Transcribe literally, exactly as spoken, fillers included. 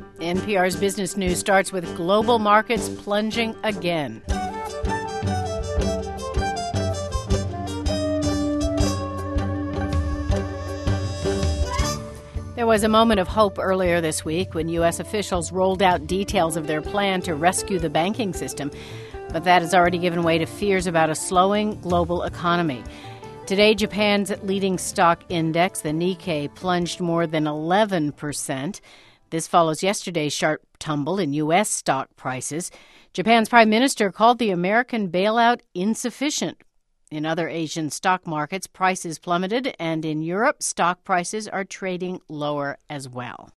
N P R's Business News starts with global markets plunging again. There was a moment of hope earlier this week when U S officials rolled out details of their plan to rescue the banking system, but that has already given way to fears about a slowing global economy. Today, Japan's leading stock index, the Nikkei, plunged more than eleven percent. This follows yesterday's sharp tumble in U S stock prices. Japan's prime minister called the American bailout insufficient. In other Asian stock markets, prices plummeted, and in Europe, stock prices are trading lower as well.